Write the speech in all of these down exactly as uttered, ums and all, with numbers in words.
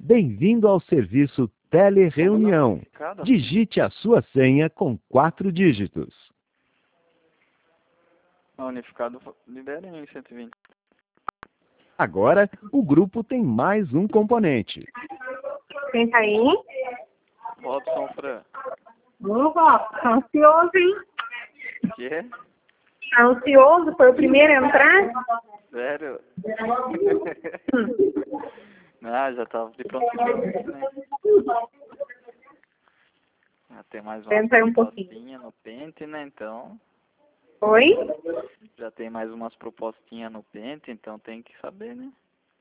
Bem-vindo ao serviço Telereunião. Digite a sua senha com quatro dígitos. A Unificado libera em cento e vinte. Agora, o grupo tem mais um componente. Quem tá aí? Robson Fran. Ô, Robson, tá ansioso, hein? Quê? Tá ansioso? Foi o primeiro a entrar? Sério? Ah, já tava de pronto, né? Já tem mais uma Entra aí um propostinha no Pente, né? Então. Oi? Já tem mais umas propostinhas no Pente, então tem que saber, né?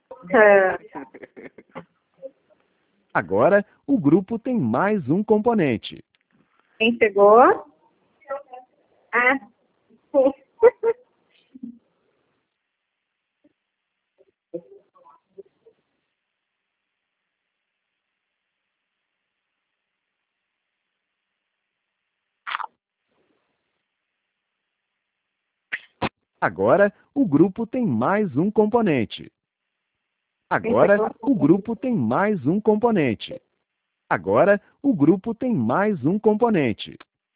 Ah, Agora, o grupo tem mais um componente. quem chegou? Ah. Agora, o grupo tem mais um componente. Agora, o grupo tem mais um componente. Agora, o grupo tem mais um componente.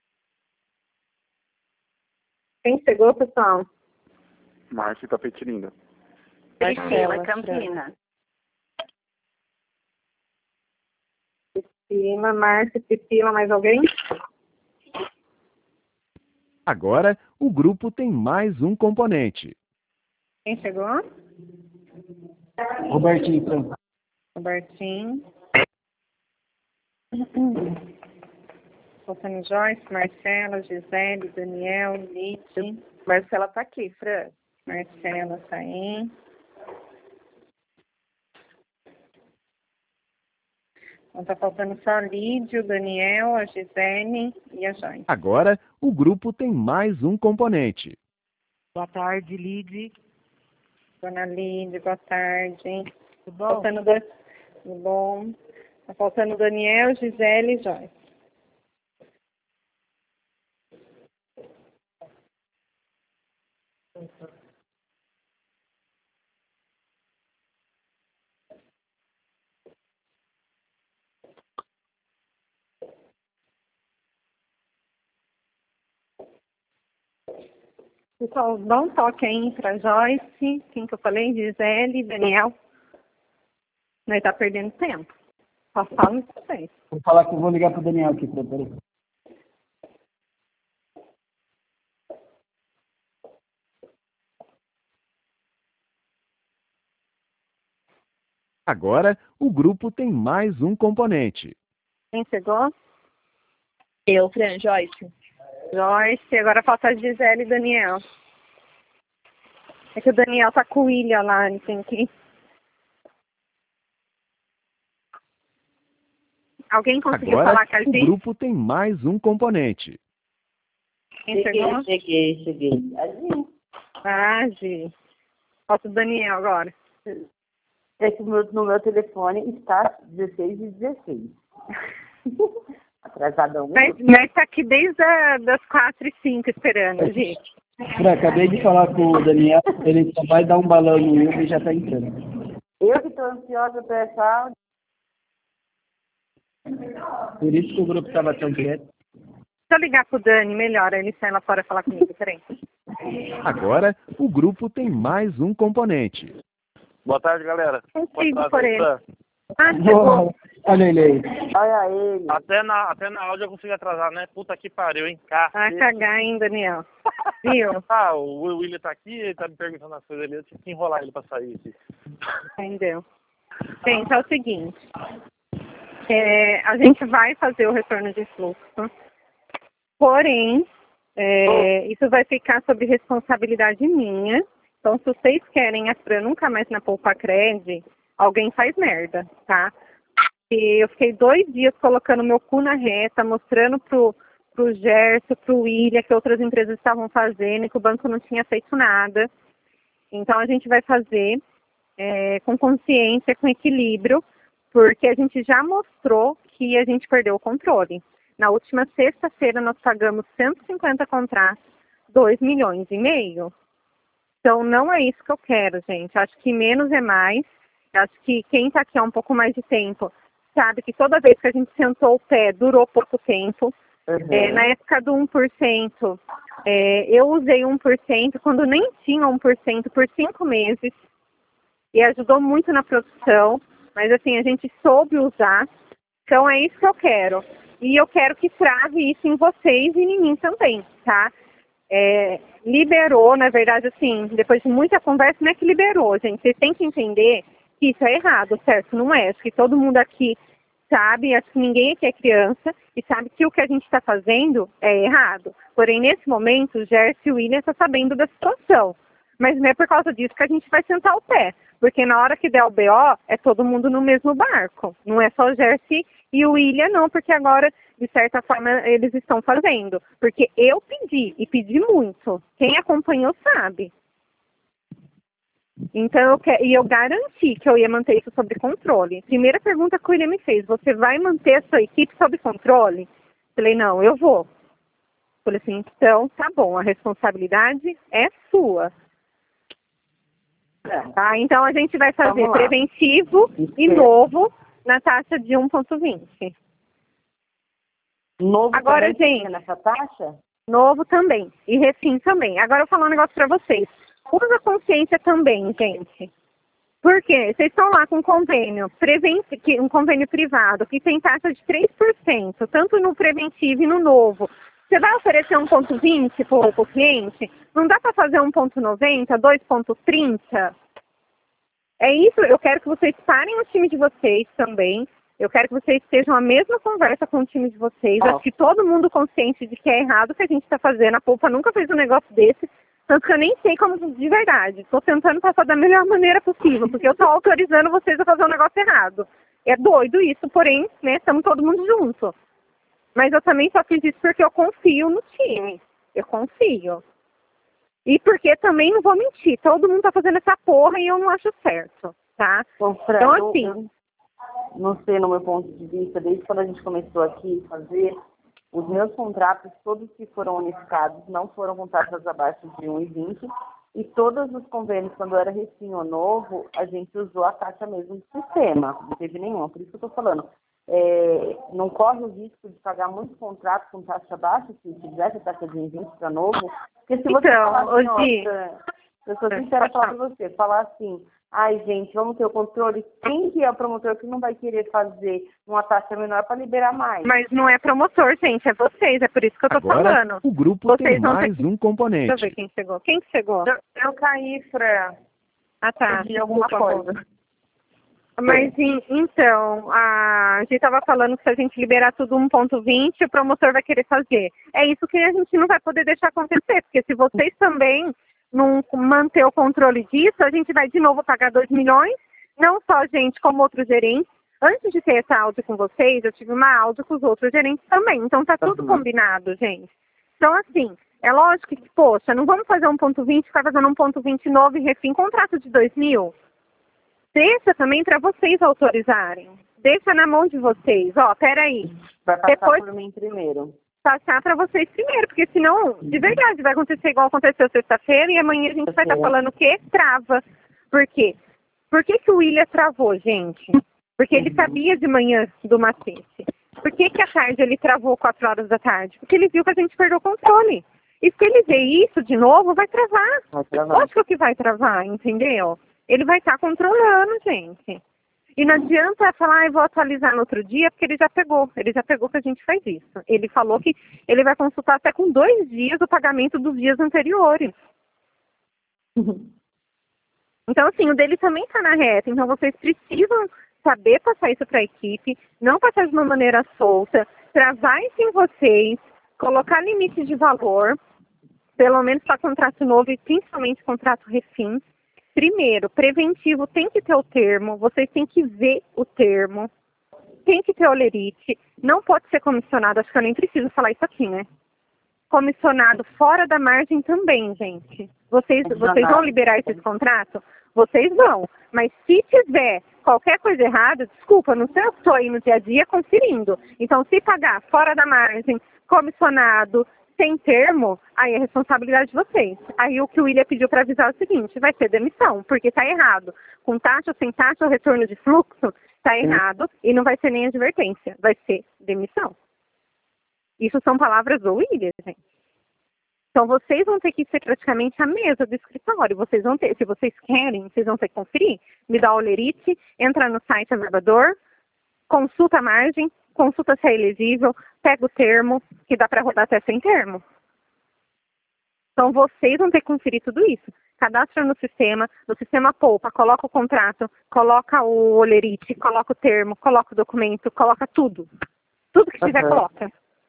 Quem chegou, pessoal? Márcio Tapetininga. Priscila Campina. Priscila, Márcia, Priscila, mais alguém? Agora, o grupo tem mais um componente. Quem chegou? Robertinho Franco. Robertinho. Faltando Joyce, Marcela, Gisele, Daniel, Lid. Marcela tá aqui, Fran. Marcela tá aí. Então tá faltando só Lídio, Daniel, a Gisele e a Joyce. Agora, o grupo tem mais um componente. Boa tarde, Lid. Dona Lídia, boa tarde. Tudo bom? Faltando da... Tudo bom. Tá faltando Daniel, Gisele e Joyce. Pessoal, dá um toque aí pra Joyce, quem que eu falei? Gisele, Daniel. Nós tá perdendo tempo. Só falo com vocês. Vou falar que eu vou ligar pro Daniel aqui, peraí. Agora, o grupo tem mais um componente. Quem chegou? Eu, Fran, Joyce. Joyce, agora falta a Gisele e Daniel. É que o Daniel tá com o William lá, ele tem que... Alguém conseguiu Agora, falar com a o gente? grupo tem mais um componente. Quem chegou? Cheguei, cheguei. Assim, Ah, Gi. Falta o Daniel agora. é que o meu, no meu telefone está dezesseis e dezesseis. Atrasadão. Mas, mas tá aqui desde a, das quatro e cinco esperando, gente. Fran, acabei de falar com o Daniel, ele só vai dar um balão no Uber e já tá entrando. Eu que estou ansiosa para essa aula. Por isso que o grupo estava tão quieto. Deixa eu ligar pro Dani, melhor, ele sai lá fora falar comigo, peraí. Agora, o grupo tem mais um componente. Boa tarde, galera. Consigo por ele. Fran. Ah, chegou. Olha ele aí. Olha ele. Até na, até na áudio eu consegui atrasar, né? Puta que pariu, hein? Vai Cacete. cagar, hein, Daniel. Viu? Ah, o William tá aqui, ele tá me perguntando as coisas ali, eu tive que enrolar ele pra sair aqui. Entendeu? Gente, é o seguinte. É, a gente vai fazer o retorno de fluxo. Porém, é, isso vai ficar sob responsabilidade minha. Então, se vocês querem a Fran nunca mais na Poupa Cred, alguém faz merda, tá? E eu fiquei dois dias colocando meu cu na reta, mostrando pro, pro Gerson, pro William, que outras empresas estavam fazendo e que o banco não tinha feito nada. Então, a gente vai fazer é, com consciência, com equilíbrio, porque a gente já mostrou que a gente perdeu o controle. Na última sexta-feira, nós pagamos cento e cinquenta contratos, dois milhões e meio. Então, não é isso que eu quero, gente. Acho que menos é mais. Acho que quem está aqui há um pouco mais de tempo sabe que toda vez que a gente sentou o pé durou pouco tempo. Uhum. É, na época do um por cento, é, eu usei um por cento quando nem tinha um por cento por cinco meses e ajudou muito na produção, mas assim, a gente soube usar, então é isso que eu quero. E eu quero que trave isso em vocês e em mim também, tá? É, liberou, na verdade, assim, depois de muita conversa, não é que liberou, gente. Vocês têm que entender que isso é errado, certo? Não é. Acho que todo mundo aqui sabe, acho que ninguém aqui é criança e sabe que o que a gente está fazendo é errado. Porém, nesse momento, o Gerson e o William estão sabendo da situação. Mas não é por causa disso que a gente vai sentar o pé. Porque na hora que der o B O, é todo mundo no mesmo barco. Não é só o Gerson e o William, não, porque agora, de certa forma, eles estão fazendo. Porque eu pedi, e pedi muito. Quem acompanhou sabe. Então, eu quero, e eu garanti que eu ia manter isso sob controle. Primeira pergunta que o William me fez, você vai manter a sua equipe sob controle? Falei, não, eu vou. Falei assim, então, tá bom, a responsabilidade é sua. Tá? Então, a gente vai fazer preventivo e novo na taxa de um ponto vinte. Novo agora, também gente, nessa taxa? Novo também. E refim também. Agora eu vou falar um negócio pra vocês. Usa consciência também, gente. Por quê? Vocês estão lá com um convênio, preventi- um convênio privado, que tem taxa de três por cento, tanto no preventivo e no novo. Você vai oferecer um ponto vinte para o cliente? Não dá para fazer um ponto noventa, dois ponto trinta? É isso, eu quero que vocês parem o time de vocês também. Eu quero que vocês estejam a mesma conversa com o time de vocês. Oh. Acho que todo mundo consciente de que é errado o que a gente está fazendo. A Poupa nunca fez um negócio desse. Tanto que eu nem sei como de verdade. Estou tentando passar da melhor maneira possível, porque eu estou autorizando vocês a fazer um negócio errado. É doido isso, porém, né, estamos todo mundo junto. Mas eu também só fiz isso porque eu confio no time. Eu confio. E porque também não vou mentir, todo mundo está fazendo essa porra e eu não acho certo, tá? Bom, Fran, então, assim... Eu, não sei, no meu ponto de vista, desde quando a gente começou aqui a fazer... Os meus contratos, todos que foram unificados, não foram contratos abaixo de um e vinte. E todos os convênios, quando era recém ou novo, a gente usou a taxa mesmo do sistema. Não teve nenhum. Por isso que eu estou falando. É, não corre o risco de pagar muitos contratos com taxa baixa, se tivesse a taxa de um e vinte para novo. Porque se você então, falar assim, hoje... ó, eu sou sincera falar para você, falar assim... Ai, gente, vamos ter o controle. Quem que é o promotor que não vai querer fazer uma taxa menor para liberar mais? Mas não é promotor, gente, é vocês. É por isso que eu tô Agora, falando. o grupo vocês tem mais ter... um componente. Deixa eu ver quem chegou. Quem que chegou? Eu, eu caí, Fran. Ah, tá. Pedi alguma coisa. Mas, então, a gente estava falando que se a gente liberar tudo um ponto vinte, o promotor vai querer fazer. É isso que a gente não vai poder deixar acontecer, porque se vocês também não manter o controle disso, a gente vai de novo pagar dois milhões, não só a gente, como outros gerentes. Antes de ter essa áudio com vocês, eu tive uma áudio com os outros gerentes também. Então, tá tudo combinado, gente. Então, assim, é lógico que, poxa, não vamos fazer um ponto vinte, ficar fazendo um ponto vinte novo e refim contrato de dois mil. Deixa também para vocês autorizarem. Deixa na mão de vocês. Ó, peraí. Vai passar Depois... por mim primeiro. Passar para vocês primeiro, porque senão, de verdade, vai acontecer igual aconteceu sexta-feira e amanhã a gente vai estar tá falando o quê? Trava. Por quê? Por que que o William travou, gente? Porque ele sabia de manhã do macete. Por que que à tarde ele travou quatro horas da tarde? Porque ele viu que a gente perdeu o controle. E se ele ver isso de novo, vai travar. Vai travar. Lógico que vai travar, entendeu? Ele vai estar tá controlando, gente. E não adianta falar, ah, eu vou atualizar no outro dia, porque ele já pegou. Ele já pegou que a gente faz isso. Ele falou que ele vai consultar até com dois dias o pagamento dos dias anteriores. Uhum. Então, assim, o dele também está na reta. Então, vocês precisam saber passar isso para a equipe, não passar de uma maneira solta, travar isso em vocês, colocar limite de valor, pelo menos para contrato novo e principalmente contrato refim. Primeiro, preventivo tem que ter o termo, vocês têm que ver o termo, tem que ter olerite, não pode ser comissionado, acho que eu nem preciso falar isso aqui, né? Comissionado fora da margem também, gente. Vocês, vocês vão liberar esses contratos? Vocês vão, mas se tiver qualquer coisa errada, desculpa, não sei, eu estou aí no dia a dia conferindo. Então, se pagar fora da margem, comissionado, Sem termo, aí é responsabilidade de vocês. Aí o que o William pediu para avisar é o seguinte, vai ser demissão, porque está errado. Com taxa ou sem taxa, o retorno de fluxo está errado e não vai ser nem advertência, vai ser demissão. Isso são palavras do William, gente. Então vocês vão ter que ser praticamente a mesa do escritório. Vocês vão ter, se vocês querem, vocês vão ter que conferir, me dá o lerite, entra no site Averbador, consulta a margem, consulta se é elegível, pega o termo, que dá para rodar até sem termo. Então vocês vão ter que conferir tudo isso. Cadastra no sistema, no sistema poupa, coloca o contrato, coloca o olerite, coloca o termo, coloca o documento, coloca tudo. Tudo que tiver, uhum. Coloca.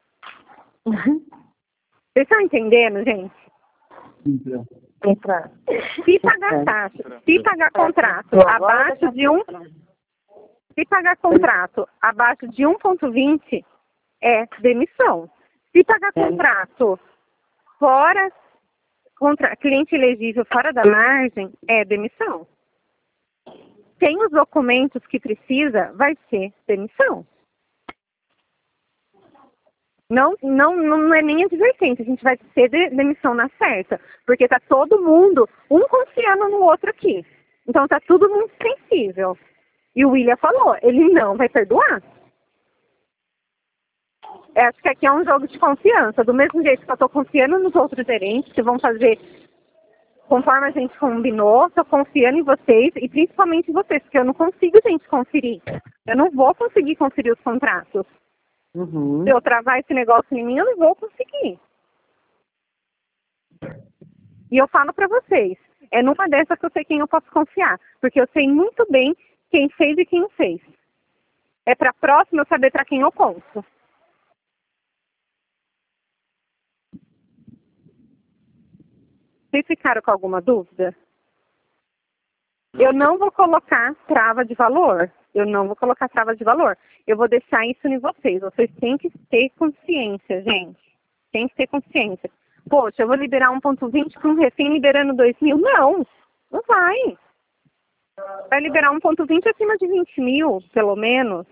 Vocês estão entendendo, gente? Entra. Se pagar taxa, se pagar contrato abaixo de um... Se pagar contrato abaixo de um ponto vinte, é demissão. Se pagar contrato fora, contra, cliente elegível fora da margem, é demissão. Tem os documentos que precisa, vai ser demissão. Não, não, não é nem advertência, a gente vai ser de, demissão na certa, porque está todo mundo, um confiando no outro aqui. Então está todo mundo sensível. E o William falou, ele não vai perdoar. Eu acho que aqui é um jogo de confiança. Do mesmo jeito que eu estou confiando nos outros gerentes, que vão fazer conforme a gente combinou, estou confiando em vocês, e principalmente em vocês, porque eu não consigo, gente, conferir. Eu não vou conseguir conferir os contratos. Uhum. Se eu travar esse negócio em mim, eu não vou conseguir. E eu falo para vocês, é numa dessas que eu sei quem eu posso confiar, porque eu sei muito bem quem fez e quem não fez. É para próximo eu saber para quem eu conto. Vocês ficaram com alguma dúvida? Eu não vou colocar trava de valor. Eu não vou colocar trava de valor. Eu vou deixar isso em vocês. Vocês têm que ter consciência, gente. Tem que ter consciência. Poxa, eu vou liberar um ponto vinte para um recém liberando dois mil? Não, não vai. Vai liberar um ponto vinte acima de vinte mil, pelo menos.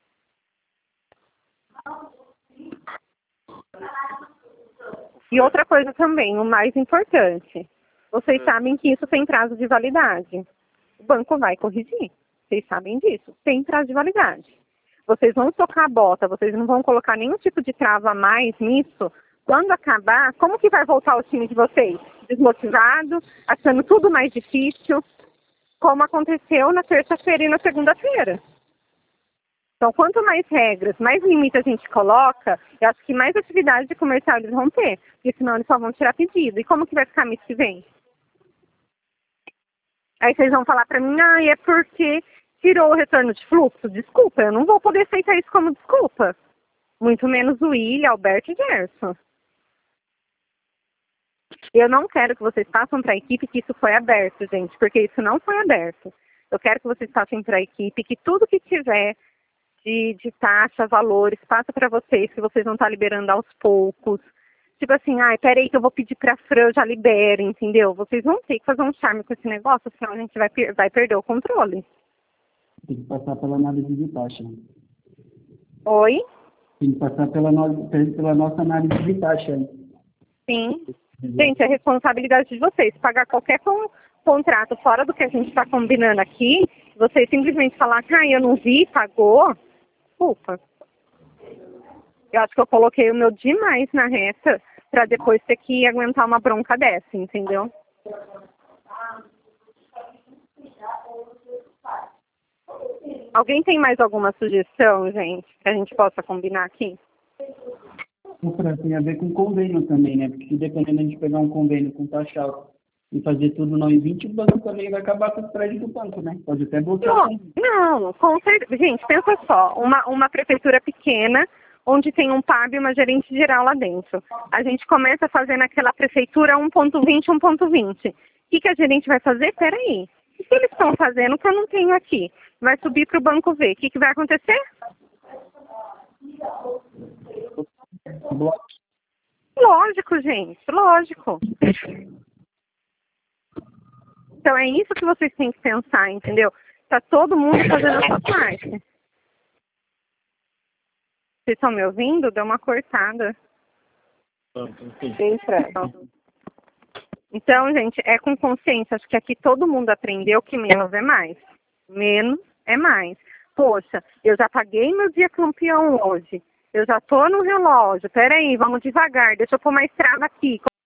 E outra coisa também, o mais importante. Vocês sabem que isso tem prazo de validade. O banco vai corrigir. Vocês sabem disso. Tem prazo de validade. Vocês vão tocar a bota, vocês não vão colocar nenhum tipo de trava a mais nisso. Quando acabar, como que vai voltar o time de vocês? Desmotivado, achando tudo mais difícil, como aconteceu na terça-feira e na segunda-feira. Então, quanto mais regras, mais limites a gente coloca, eu acho que mais atividade comercial eles vão ter, porque senão eles só vão tirar pedido. E como que vai ficar mês que vem? Aí vocês vão falar para mim, ah, é porque tirou o retorno de fluxo? Desculpa, eu não vou poder aceitar isso como desculpa. Muito menos o William, Alberto e Gerson. Eu não quero que vocês passem para a equipe que isso foi aberto, gente, porque isso não foi aberto. Eu quero que vocês passem para a equipe que tudo que tiver de, de taxa, valores, passa para vocês, que vocês vão estar liberando aos poucos. Tipo assim, ai, peraí que eu vou pedir para a Fran, já libera, entendeu? Vocês vão ter que fazer um charme com esse negócio, senão a gente vai, per vai perder o controle. Tem que passar pela análise de taxa. Oi? Tem que passar pela, no... pela nossa análise de taxa. Sim. Gente, é responsabilidade de vocês. Pagar qualquer con contrato fora do que a gente está combinando aqui, vocês simplesmente falar que ah, eu não vi, pagou, desculpa. Eu acho que eu coloquei o meu demais na reta para depois ter que aguentar uma bronca dessa, entendeu? Alguém tem mais alguma sugestão, gente, que a gente possa combinar aqui? Tem a ver com convênio também, né? Porque dependendo de a gente pegar um convênio com taxa alta e fazer tudo não em vinte, o banco também vai acabar com os prédios do banco, né? Pode até bloquear. Não, não, com certeza. Gente, pensa só, uma, uma prefeitura pequena, onde tem um P A B e uma gerente geral lá dentro. A gente começa fazendo aquela prefeitura um ponto vinte, um ponto vinte. O que, que a gerente vai fazer? Peraí. O que eles estão fazendo que eu não tenho aqui? Vai subir para o banco ver. O que, que vai acontecer? Lógico, gente, lógico. Então é isso que vocês têm que pensar, entendeu? Tá todo mundo fazendo a sua parte. Vocês estão me ouvindo? Deu uma cortada. Sim, Fran. Então, gente, é com consciência. Acho que aqui todo mundo aprendeu que menos é mais. Menos é mais. Poxa, eu já paguei meu dia campeão hoje. Eu já tô no relógio. Peraí, vamos devagar. Deixa eu pôr mais trava aqui.